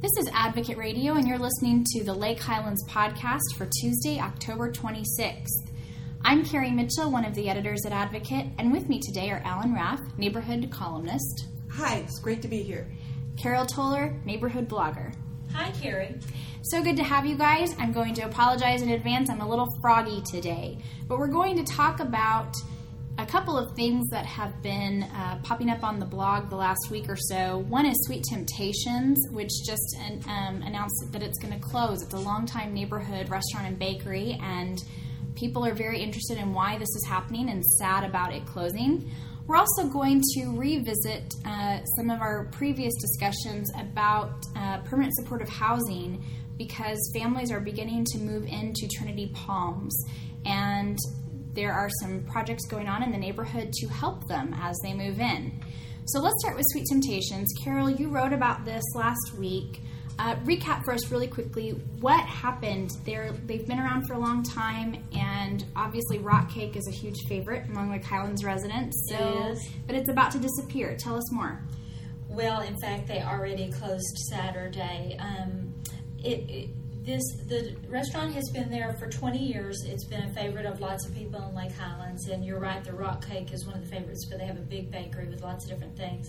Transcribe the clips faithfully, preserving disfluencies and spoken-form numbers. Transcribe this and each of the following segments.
This is Advocate Radio, and you're listening to the Lake Highlands podcast for Tuesday, October twenty-sixth. I'm Carrie Mitchell, one of the editors at Advocate, and with me today are Alan Raff, neighborhood columnist. Hi, it's great to be here. Carol Toller, neighborhood blogger. Hi, Carrie. So good to have you guys. I'm going to apologize in advance. I'm a little froggy today, but we're going to talk about a couple of things that have been uh, popping up on the blog the last week or so. One is Sweet Temptations, which just um, announced that it's going to close. It's a longtime neighborhood restaurant and bakery, and people are very interested in why this is happening and sad about it closing. We're also going to revisit uh, some of our previous discussions about uh, permanent supportive housing, because families are beginning to move into Trinity Palms, and there are some projects going on in the neighborhood to help them as they move in. So let's start with Sweet Temptations. Carol, you wrote about this last week. Uh, recap for us really quickly. What happened? They're, they've been around for a long time, and obviously rock cake is a huge favorite among Lake Highlands residents. So, it is. But it's about to disappear. Tell us more. Well, in fact, they already closed Saturday. Um, it, it This the restaurant has been there for twenty years. It's been a favorite of lots of people in Lake Highlands, and you're right, the rock cake is one of the favorites, but they have a big bakery with lots of different things.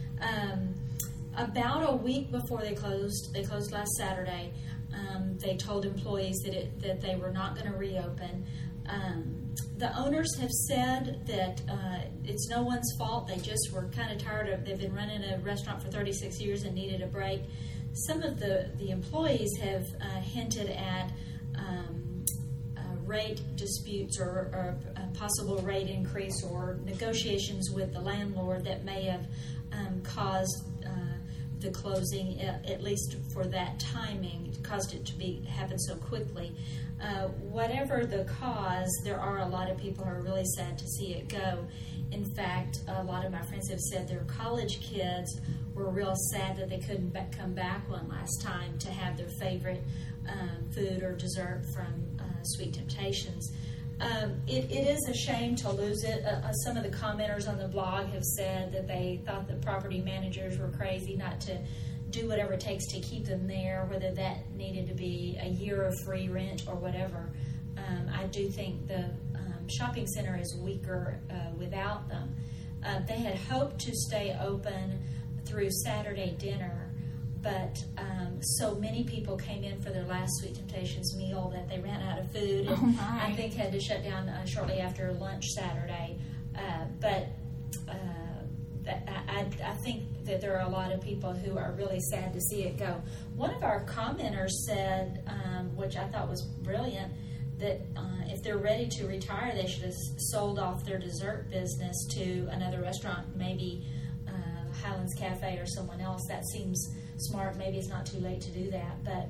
Um, about a week before they closed, they closed last Saturday, um, they told employees that it, that they were not going to reopen. Um, the owners have said that uh, it's no one's fault. They just were kind of tired of, they've been running a restaurant for thirty-six years and needed a break. Some of the, the employees have uh, hinted at um, uh, rate disputes or, or a possible rate increase or negotiations with the landlord that may have um, caused uh, the closing, at least for that timing, caused it to be happen so quickly. Uh, whatever the cause, there are a lot of people who are really sad to see it go. In fact, a lot of my friends have said their college kids were real sad that they couldn't be- come back one last time to have their favorite um, food or dessert from uh, Sweet Temptations. Um, it, it is a shame to lose it. Uh, uh, some of the commenters on the blog have said that they thought the property managers were crazy not to do whatever it takes to keep them there, whether that needed to be a year of free rent or whatever. Um, I do think the um, shopping center is weaker uh, without them. Uh, they had hoped to stay open through Saturday dinner, but um, so many people came in for their last Sweet Temptations meal that they ran out of food, and oh my. I think had to shut down uh, shortly after lunch Saturday. Uh, but uh, I, I think that there are a lot of people who are really sad to see it go. One of our commenters said, um, which I thought was brilliant, that uh, if they're ready to retire, they should have sold off their dessert business to another restaurant, maybe uh, Highlands Cafe or someone else. That seems smart. Maybe it's not too late to do that. But,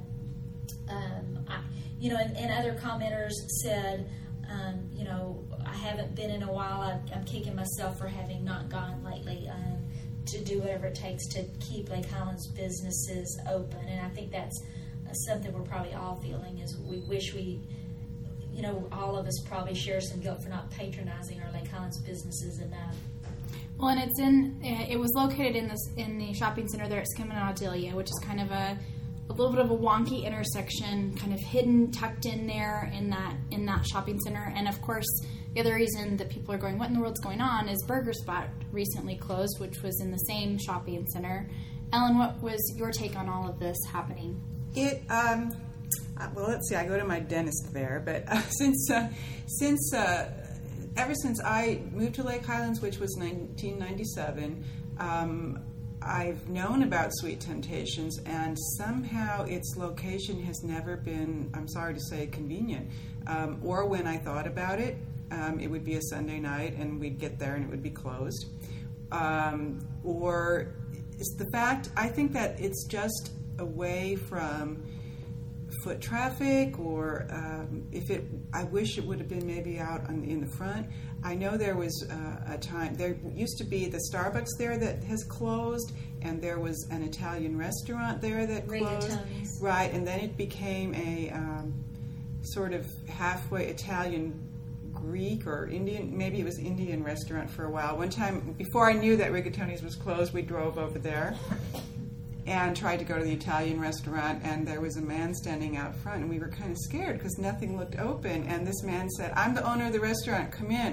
um, I, you know, and, and other commenters said, um, you know, I haven't been in a while. I, I'm kicking myself for having not gone lately um, to do whatever it takes to keep Lake Highlands businesses open. And I think that's uh, something we're probably all feeling is we wish we, you know, all of us probably share some guilt for not patronizing our Lake Highlands businesses enough. Well, and it's in, it was located in this in the shopping center there at Skimmin and Audelia, which is kind of a, a little bit of a wonky intersection, kind of hidden, tucked in there in that in that shopping center. And of course, the other reason that people are going, what in the world's going on, is Burger Spot recently closed, which was in the same shopping center. Ellen, what was your take on all of this happening? It, um, well, let's see, I go to my dentist there, but uh, since, uh, since, uh, ever since I moved to Lake Highlands, which was nineteen ninety-seven, um, I've known about Sweet Temptations, and somehow its location has never been, I'm sorry to say, convenient. Um, or when I thought about it, um, it would be a Sunday night, and we'd get there and it would be closed. Um, or it's the fact, I think that it's just away from foot traffic, or um, if it, I wish it would have been maybe out on, in the front. I know there was uh, a time, there used to be the Starbucks there that has closed, and there was an Italian restaurant there that closed. Rigatoni's. Right, and then it became a um, sort of halfway Italian Greek or Indian, maybe it was Indian restaurant for a while. One time, before I knew that Rigatoni's was closed, we drove over there. and tried to go to the Italian restaurant, and there was a man standing out front, and we were kind of scared because nothing looked open, and this man said, "I'm the owner of the restaurant, come in."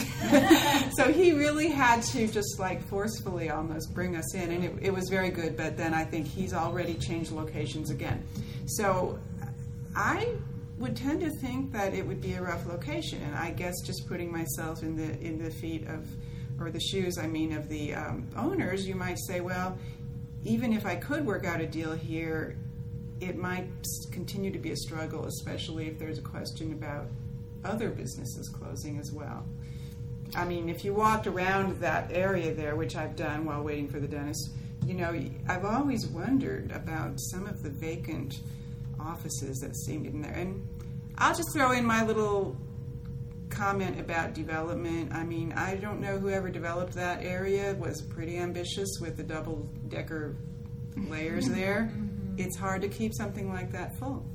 So he really had to just like forcefully almost bring us in, and it, it was very good, but then I think he's already changed locations again. So I would tend to think that it would be a rough location, and I guess just putting myself in the in the feet of, or the shoes, I mean, of the um, owners, you might say, well, even if I could work out a deal here, it might continue to be a struggle, especially if there's a question about other businesses closing as well. I mean, if you walked around that area there, which I've done while waiting for the dentist, you know, I've always wondered about some of the vacant offices that seemed in there. And I'll just throw in my little comment about development. I mean, I don't know whoever developed that area was pretty ambitious with the double-decker layers there. It's hard to keep something like that full.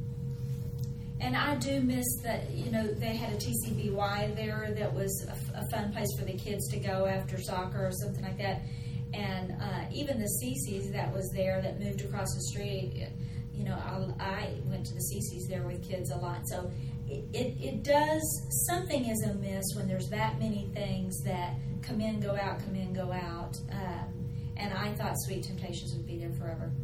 And I do miss that, you know, they had a T C B Y there that was a, a fun place for the kids to go after soccer or something like that. And uh, even the C C's that was there that moved across the street, you know, I, I went to the C C's there with kids a lot. So it, it, it does, something is amiss when there's that many things that come in, go out, come in, go out. Um, and I thought Sweet Temptations would be there forever.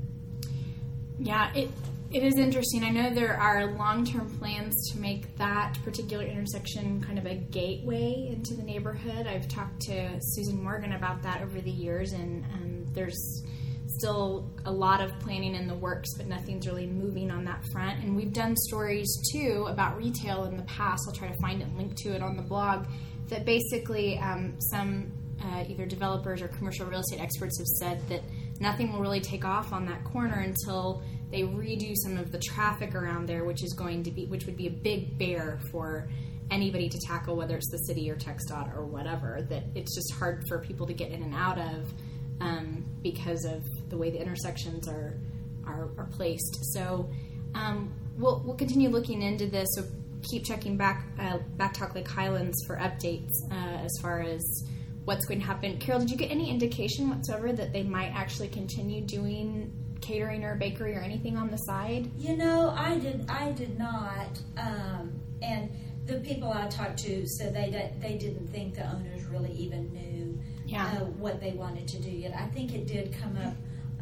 Yeah, it it is interesting. I know there are long-term plans to make that particular intersection kind of a gateway into the neighborhood. I've talked to Susan Morgan about that over the years, and um, there's still a lot of planning in the works, but nothing's really moving on that front. And we've done stories, too, about retail in the past. I'll try to find it and link to it on the blog, that basically um, some uh, either developers or commercial real estate experts have said that nothing will really take off on that corner until they redo some of the traffic around there, which is going to be, which would be a big bear for anybody to tackle, whether it's the city or TxDOT or whatever. That it's just hard for people to get in and out of um, because of the way the intersections are are, are placed. So um, we'll we'll continue looking into this. So keep checking back uh, Backtalk Lake Highlands for updates uh, as far as what's going to happen. Carol, did you get any indication whatsoever that they might actually continue doing catering or bakery or anything on the side? You know, I did. I did not. Um, and the people I talked to said they did, they didn't think the owners really even knew yeah. uh, what they wanted to do yet. I think it did come up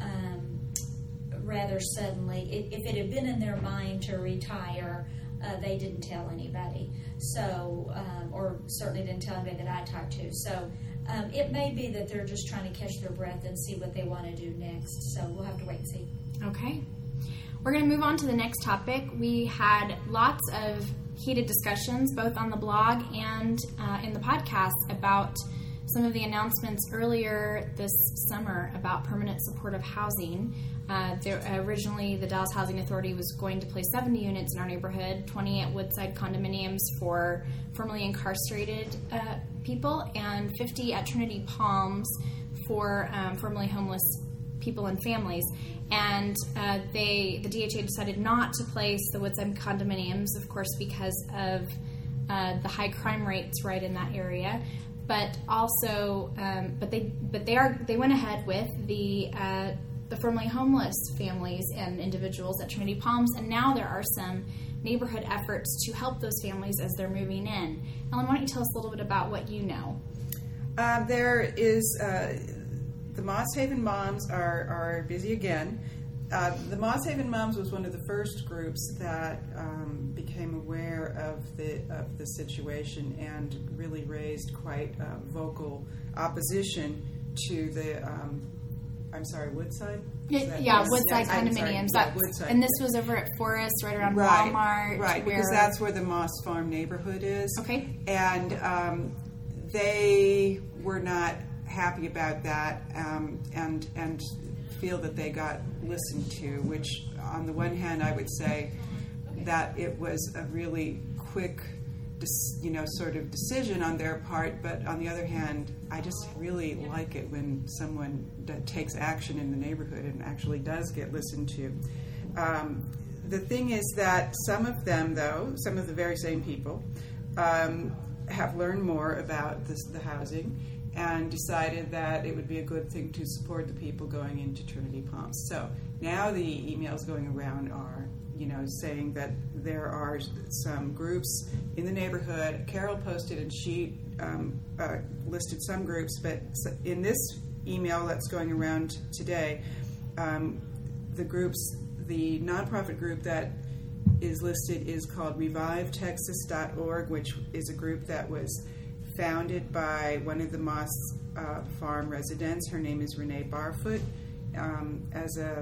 um, rather suddenly. It, if it had been in their mind to retire, uh, they didn't tell anybody. So, um, or certainly didn't tell anybody that I talked to. So. Um, it may be that they're just trying to catch their breath and see what they want to do next. So we'll have to wait and see. Okay. We're going to move on to the next topic. We had lots of heated discussions, both on the blog and uh, in the podcast, about some of the announcements earlier this summer about permanent supportive housing. Uh, there, originally, the Dallas Housing Authority was going to place seventy units in our neighborhood, twenty at Woodside condominiums for formerly incarcerated uh, people, and fifty at Trinity Palms for um, formerly homeless people and families. And uh, they, the D H A decided not to place the Woodside condominiums, of course, because of uh, the high crime rates right in that area. But also, um, but they, but they are, they went ahead with the. Uh, the formerly homeless families and individuals at Trinity Palms, and now there are some neighborhood efforts to help those families as they're moving in. Ellen, why don't you tell us a little bit about what you know? Uh, there is, uh, the Moss Haven Moms are, are busy again. Uh, the Moss Haven Moms was one of the first groups that um, became aware of the of the situation and really raised quite uh, vocal opposition to the um, I'm sorry, Woodside? It, yeah, yes, Woodside yes, condominiums. Yeah, Woodside. And this was over at Forest, right around right, Walmart. Right, where... because that's where the Moss Farm neighborhood is. Okay. And um, they were not happy about that um, and and feel that they got listened to, which on the one hand I would say that it was a really quick you know, sort of decision on their part, but on the other hand, I just really like it when someone that takes action in the neighborhood and actually does get listened to. Um, the thing is that some of them, though, some of the very same people, um, have learned more about this, the housing, and decided that it would be a good thing to support the people going into Trinity Palms. So now the emails going around are, you know, saying that there are some groups in the neighborhood. Carol posted and she um, uh, listed some groups, but in this email that's going around today, um, the groups, the nonprofit group that is listed is called revive texas dot org, which is a group that was founded by one of the Moss uh, Farm residents. Her name is Renee Barfoot, um, as a,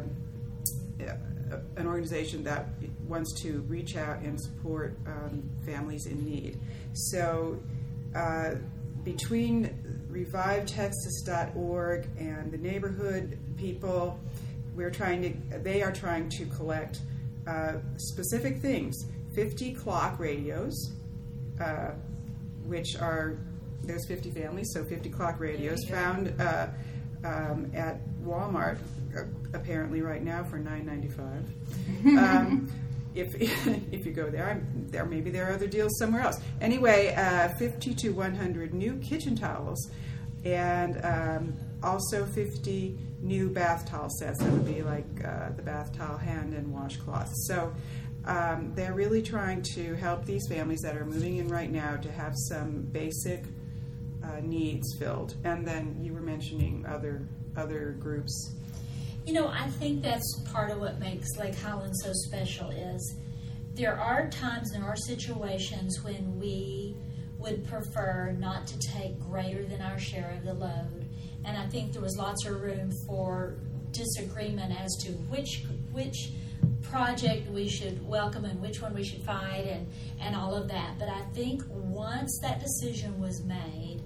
a an organization that wants to reach out and support um, families in need. So uh, between revive texas dot org and the neighborhood people, we're trying to, they are trying to collect uh, specific things. fifty clock radios, uh, which are, there's fifty families, so fifty clock radios found uh, um, at Walmart, uh, apparently right now for nine ninety-five. um, if if you go there, I'm, there maybe there are other deals somewhere else. Anyway, uh, fifty to one hundred new kitchen towels, and um, also fifty new bath towel sets. That would be like uh, the bath towel, hand, and washcloth. So um, they're really trying to help these families that are moving in right now to have some basic uh, needs filled. And then you were mentioning other other groups. You know, I think that's part of what makes Lake Highlands so special is there are times in our situations when we would prefer not to take greater than our share of the load. And I think there was lots of room for disagreement as to which which project we should welcome and which one we should fight and, and all of that. But I think once that decision was made,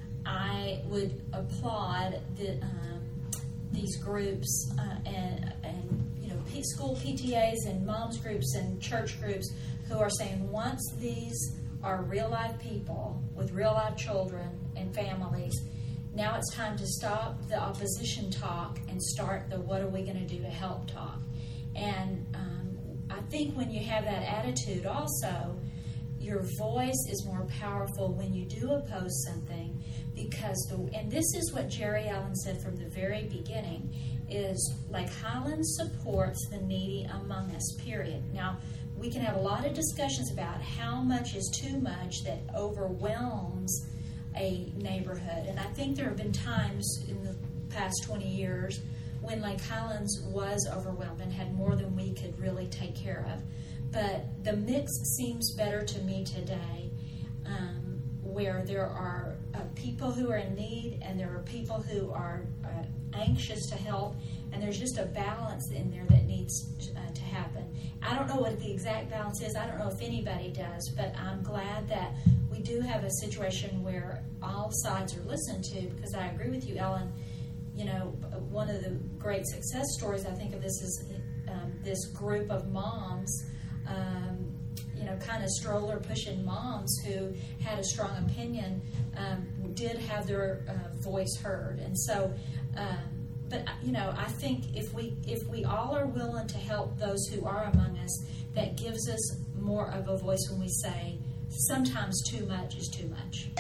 I would applaud the, um, these groups uh, and, and you know P- school P T As and moms groups and church groups who are saying once these are real life people with real life children and families, now it's time to stop the opposition talk and start the what are we going to do to help talk. And um, I think when you have that attitude also, your voice is more powerful when you do oppose something because, the, and this is what Jerry Allen said from the very beginning, is Lake Highlands supports the needy among us, period. Now, we can have a lot of discussions about how much is too much that overwhelms a neighborhood. And I think there have been times in the past twenty years when Lake Highlands was overwhelmed and had more than we could really take care of. But the mix seems better to me today, um, where there are uh, people who are in need and there are people who are uh, anxious to help, and there's just a balance in there that needs to, uh, to happen. I don't know what the exact balance is. I don't know if anybody does, but I'm glad that we do have a situation where all sides are listened to, because I agree with you, Ellen. You know, one of the great success stories I think of this is um, this group of moms, um, you know, kind of stroller pushing moms who had a strong opinion, um, did have their uh, voice heard. And so, um, but, you know, I think if we if we all are willing to help those who are among us, that gives us more of a voice when we say, sometimes too much is too much.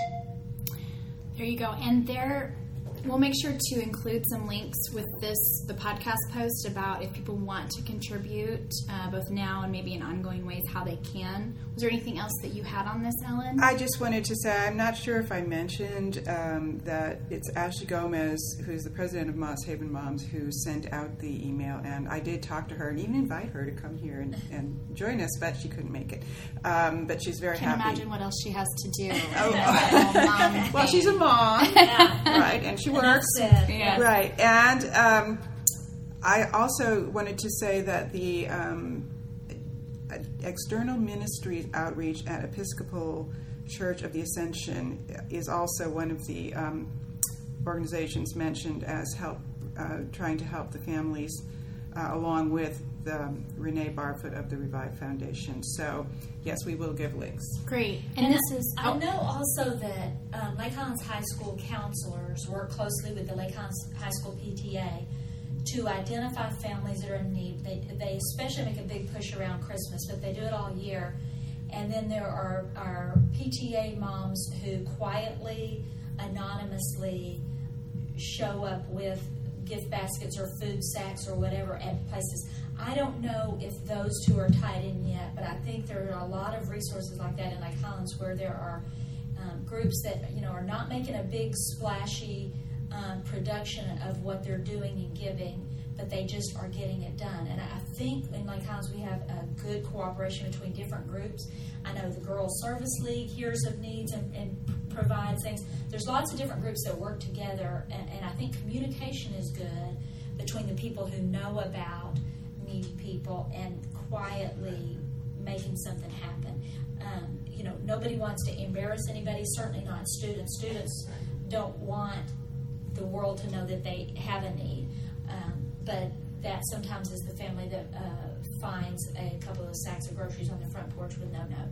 There you go. And there, we'll make sure to include some links with this, the podcast post, about if people want to contribute, uh, both now and maybe in ongoing ways, how they can. Was there anything else that you had on this, Ellen? I just wanted to say, I'm not sure if I mentioned um, that it's Ashley Gomez, who's the president of Moss Haven Moms, who sent out the email, and I did talk to her and even invite her to come here and, and join us, but she couldn't make it. Um, but she's very Can't happy. imagine what else she has to do. Oh, mom well, she's a mom, Yeah. right, and she works. That's it. Yeah. Right, and um, I also wanted to say that the um, external ministry outreach at Episcopal Church of the Ascension is also one of the um, organizations mentioned as help, uh, trying to help the families, uh, along with the um, Renee Barfoot of the Revive Foundation. So, yes, we will give links. Great. And, And this is... I know also that um, Lake Highlands High School counselors work closely with the Lake Highlands High School P T A to identify families that are in need. They, they especially make a big push around Christmas, but they do it all year. And then there are, are P T A moms who quietly anonymously show up with gift baskets or food sacks or whatever at places. I don't know if those two are tied in yet, but I think there are a lot of resources like that in Lake Highlands where there are um, groups that, you know, are not making a big splashy um, production of what they're doing and giving, but they just are getting it done. And I think in Lake Highlands we have a good cooperation between different groups. I know the Girls Service League hears of needs and, and provides things. There's lots of different groups that work together, and, and I think communication is good between the people who know about needy people and quietly making something happen. Um, you know, nobody wants to embarrass anybody, certainly not students. Students don't want the world to know that they have a need, um, but that sometimes is the family that uh, finds a couple of sacks of groceries on the front porch with no note.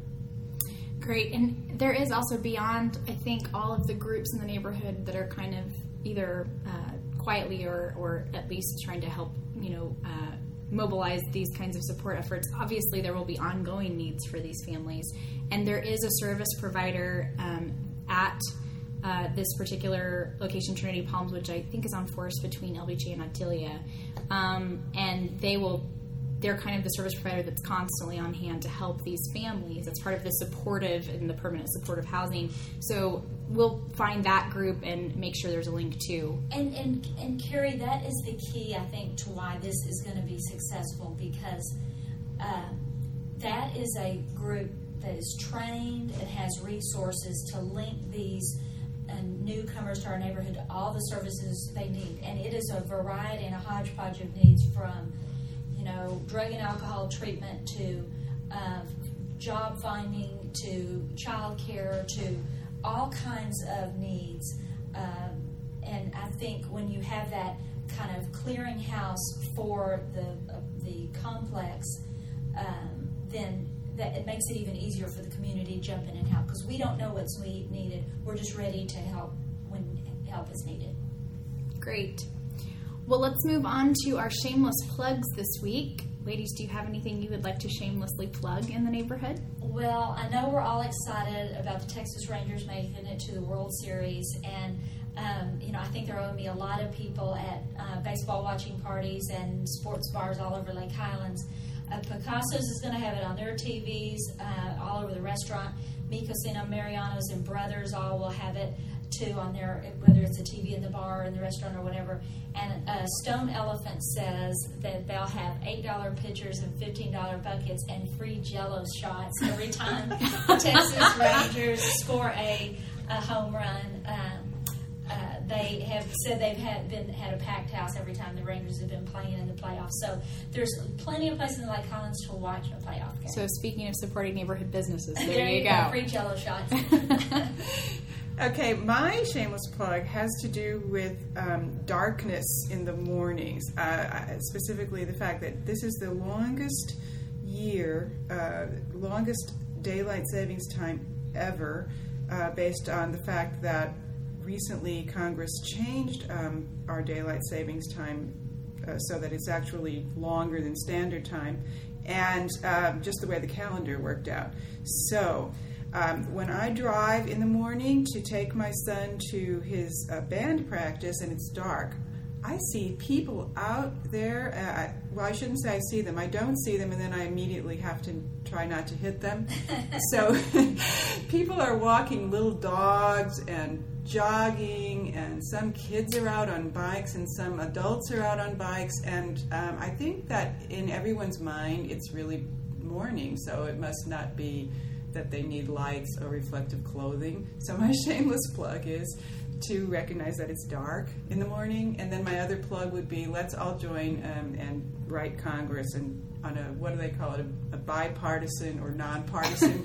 Great. And there is also beyond, I think, all of the groups in the neighborhood that are kind of either uh, quietly or, or at least trying to help, you know, uh, mobilize these kinds of support efforts. Obviously, there will be ongoing needs for these families. And there is a service provider um, at uh, this particular location, Trinity Palms, which I think is on Forest between L B J and Otillia. Um, and they will they're kind of the service provider that's constantly on hand to help these families. It's part of the supportive and the permanent supportive housing. So we'll find that group and make sure there's a link too. And and and Carrie, that is the key, I think, to why this is going to be successful, because uh, that is a group that is trained and has resources to link these uh, newcomers to our neighborhood to all the services they need. And it is a variety and a hodgepodge of needs, from know, drug and alcohol treatment to uh, job finding to child care to all kinds of needs. Um, and I think when you have that kind of clearinghouse for the uh, the complex, um, then that it makes it even easier for the community to jump in and help, because we don't know what's need, needed. We're just ready to help when help is needed. Great. Well, let's move on to our shameless plugs this week. Ladies, do you have anything you would like to shamelessly plug in the neighborhood? Well, I know we're all excited about the Texas Rangers making it to the World Series, and um, you know, I think there will be a lot of people at uh, baseball watching parties and sports bars all over Lake Highlands. Uh, Picasso's is going to have it on their T Vs uh, all over the restaurant. Mi Cocina, Mariano's, and Brothers all will have it too on their, whether it's a T V in the bar or in the restaurant or whatever. And uh, Stone Elephant says that they'll have eight dollar pitchers and fifteen dollar buckets and free Jell-O shots every time the Texas Rangers score a, a home run. Um, uh, they have said they've had been had a packed house every time the Rangers have been playing in the playoffs. So there's plenty of places in Lake Highlands to watch a playoff game. So speaking of supporting neighborhood businesses, there, there you you go. go. Free Jell-O shots. Okay, my shameless plug has to do with um, darkness in the mornings, uh, specifically the fact that this is the longest year, uh, longest daylight savings time ever, uh, based on the fact that recently Congress changed um, our daylight savings time uh, so that it's actually longer than standard time, and uh, just the way the calendar worked out. So Um, when I drive in the morning to take my son to his uh, band practice and it's dark, I see people out there. Uh, I, well, I shouldn't say I see them. I don't see them, and then I immediately have to try not to hit them. So people are walking little dogs and jogging, and some kids are out on bikes, and some adults are out on bikes. And um, I think that in everyone's mind, it's really morning, so it must not be that they need lights or reflective clothing. So my shameless plug is to recognize that it's dark in the morning. And then my other plug would be, let's all join um, and write Congress and on a, what do they call it, a, a bipartisan or nonpartisan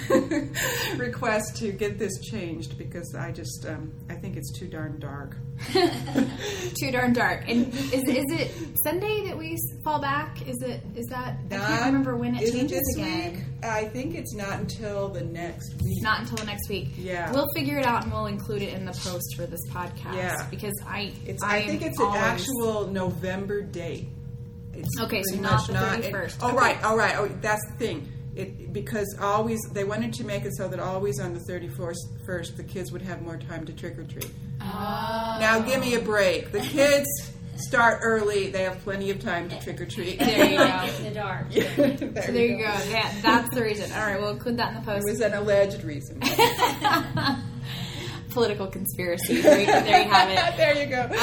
request to get this changed, because I just, um, I think it's too darn dark. Too darn dark. And is, is it Sunday that we fall back? Is it, is that, Not, I can't remember when it changes this again. Week? I think it's not until the next week. Not until the next week. Yeah. We'll figure it out and we'll include it in the post for this podcast. Yeah. Because I, It's, I, I think it's always, an actual November date. It's Okay, so pretty not much the thirty-first. Oh, Okay. right, all right. Oh, that's the thing. it because always they wanted to make it so that always on the thirty-first the kids would have more time to trick or treat. Oh. Now give me a break. The kids start early; they have plenty of time to trick or treat. There you go. In the dark. Yeah, there, So there you go. go. Yeah, that's the reason. All right, we'll include that in the post. It was an alleged reason. Political conspiracy. There you, there you have it. There you go.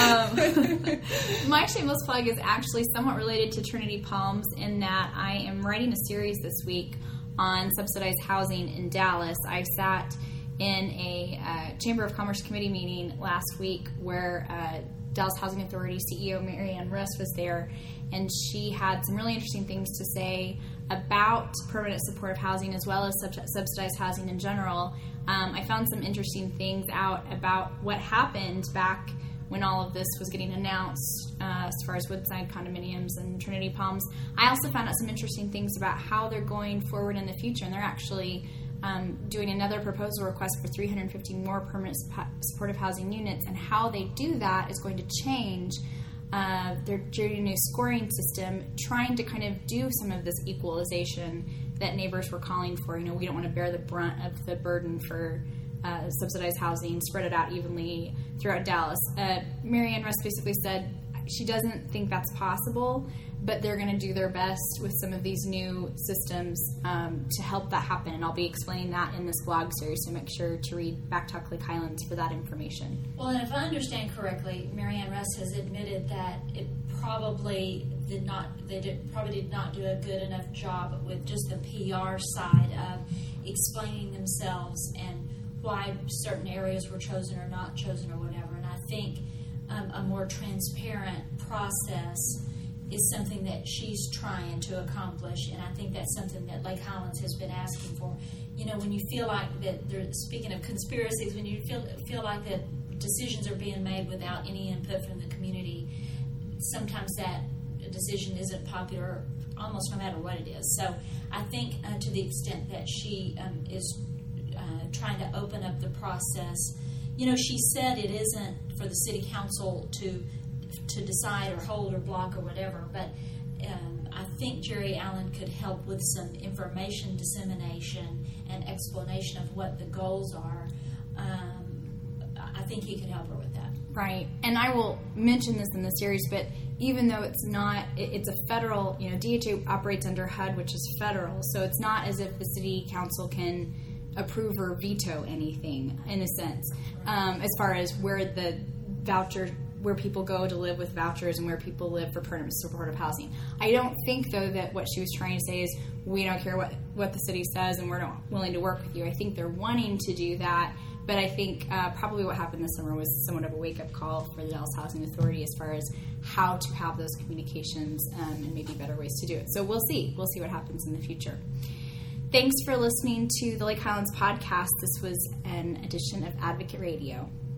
Um, my shameless plug is actually somewhat related to Trinity Palms in that I am writing a series this week on subsidized housing in Dallas. I sat in a uh, Chamber of Commerce committee meeting last week where uh, Dallas Housing Authority C E O Mary Ann Russ was there, and she had some really interesting things to say about permanent supportive housing as well as sub- subsidized housing in general. Um, I found some interesting things out about what happened back when all of this was getting announced uh, as far as Woodside condominiums and Trinity Palms. I also found out some interesting things about how they're going forward in the future, and they're actually um, doing another proposal request for three hundred fifty more permanent supportive housing units, and how they do that is going to change uh, their new scoring system, trying to kind of do some of this equalization that neighbors were calling for. You know, we don't want to bear the brunt of the burden for uh, subsidized housing, spread it out evenly throughout Dallas. Uh, Mary Ann Russ basically said she doesn't think that's possible, but they're going to do their best with some of these new systems um, to help that happen. And I'll be explaining that in this blog series, so make sure to read Back Talk Lake Highlands for that information. Well, and if I understand correctly, Mary Ann Russ has admitted that it probably did not, they did, probably did not do a good enough job with just the P R side of explaining themselves and why certain areas were chosen or not chosen or whatever. And I think um, a more transparent process is something that she's trying to accomplish, and I think that's something that Lake Highlands has been asking for. You know, when you feel like that, they're, speaking of conspiracies, when you feel feel like that decisions are being made without any input from the community, sometimes that decision isn't popular, almost no matter what it is. So I think uh, to the extent that she um, is uh, trying to open up the process, you know, she said it isn't for the city council to to decide or hold or block or whatever, but um, I think Jerry Allen could help with some information dissemination and explanation of what the goals are. Um, I think he could help her with that. Right, and I will mention this in the series, but even though it's not, it, it's a federal, you know, D H A operates under H U D, which is federal, so it's not as if the city council can approve or veto anything, in a sense, um, as far as where the voucher, where people go to live with vouchers and where people live for permanent supportive housing. I don't think, though, that what she was trying to say is we don't care what, what the city says and we're not willing to work with you. I think they're wanting to do that, but I think uh, probably what happened this summer was somewhat of a wake-up call for the Dallas Housing Authority as far as how to have those communications um, and maybe better ways to do it. So we'll see. We'll see what happens in the future. Thanks for listening to the Lake Highlands podcast. This was an edition of Advocate Radio.